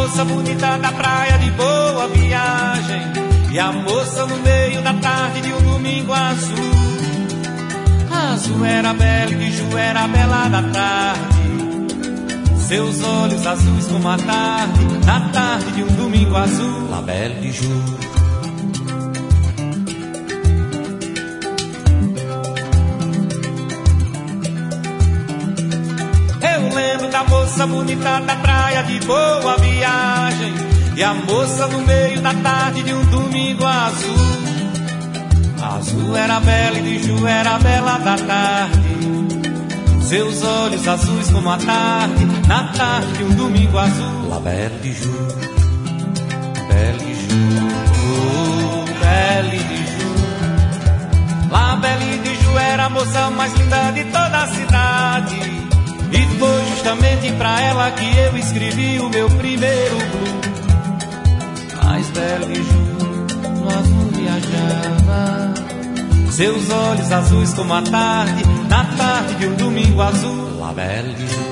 moça bonita da praia de Boa Viagem, e a moça no meio da tarde de um domingo azul. Azul era bela e de Ju era bela da tarde, seus olhos azuis como a tarde, na tarde de um domingo azul. La Belle de Ju. Eu lembro da moça bonita da praia de Boa Viagem, e a moça no meio da tarde de um domingo azul. Azul era bela e de Ju era bela da tarde, seus olhos azuis como a tarde, na tarde de um domingo azul. La Belle de Ju, Belle de Ju, oh, Belle de Ju. La Belle de Ju era a moça mais linda de toda a cidade, e foi justamente pra ela que eu escrevi o meu primeiro blues. Mas Belle de Ju no azul viajava, seus olhos azuis como a tarde, na tarde de um domingo azul. La Belle de Ju.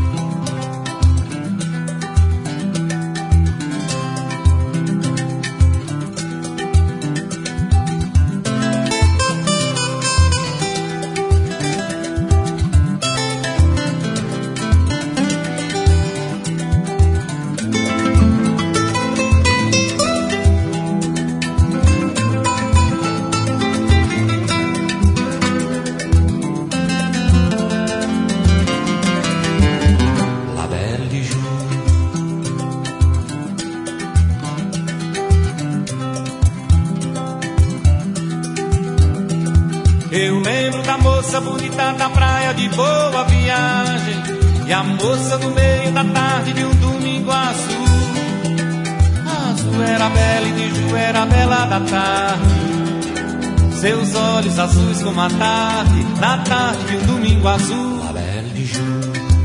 Eu lembro da moça bonita da praia de Boa Viagem, e a moça no meio da tarde de um domingo azul. Azul era bela e de Ju era bela da tarde, seus olhos azuis como a tarde, na tarde de um domingo azul. La Belle de Ju.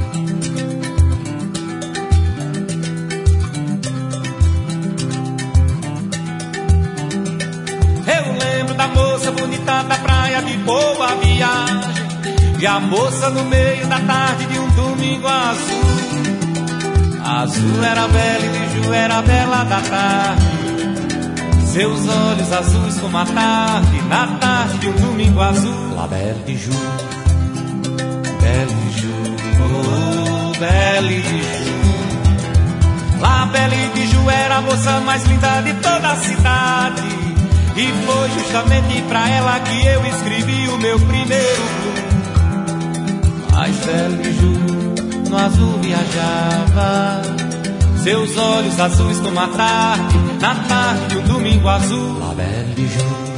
Eu lembro da moça bonita da praia de Boa Viagem, e a moça no meio da tarde de um domingo azul. Azul era bela e de Ju era bela da tarde, seus olhos azuis como a tarde, na tarde de um domingo azul. La Belle de Ju, Belle de Ju, oh, Belle de Ju. La Belle de Ju era a moça mais linda de toda a cidade, e foi justamente pra ela que eu escrevi o meu primeiro blues. Mas Belle de Ju no azul viajava, seus olhos azuis como a tarde, na tarde de um domingo azul. La Belle de Ju.